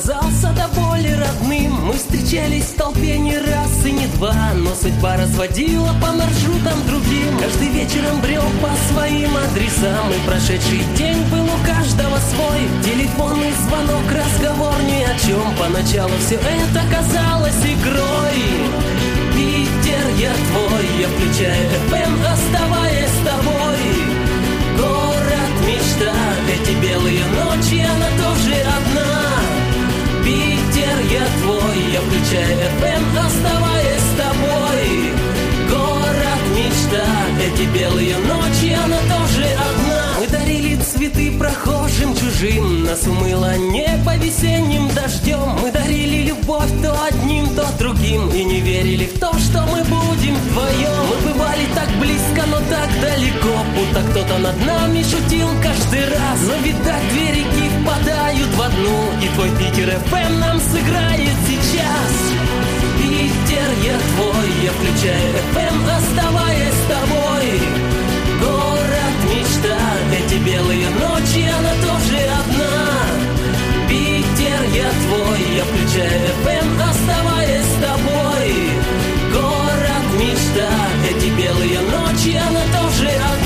казался до боли родным. Мы встречались в толпе не раз и не два, но судьба разводила по маршрутам другим. Каждый вечером брел по своим адресам, и прошедший день был у каждого свой. Телефонный звонок, разговор ни о чем. Поначалу все это казалось игрой. Питер, я твой, я включаю FM, оставаясь с тобой. Город мечта, эти белые ночи, она тоже одна. Питер, я твой, я включаю FM, оставаясь с тобой. Город мечта, эти белые ночи, она тоже одна. Мы дарили цветы прохожим чужим, нас умыло небо весенним дождем. Мы дарили любовь то одним, то другим, и не верили в то, что мы будем вдвоем. Мы бывали так близко, но так далеко, будто кто-то над нами шутил каждый раз. Но видать, две реки впадают в одну, и твой Питер FM нам сыграет сейчас. Питер, я твой, я включаю FM, оставаясь с тобой. Город мечта, эти белые ночи, она тоже одна. Питер, я твой, я включаю FM, оставаясь с тобой. Город мечта, эти белые ночи, она тоже одна.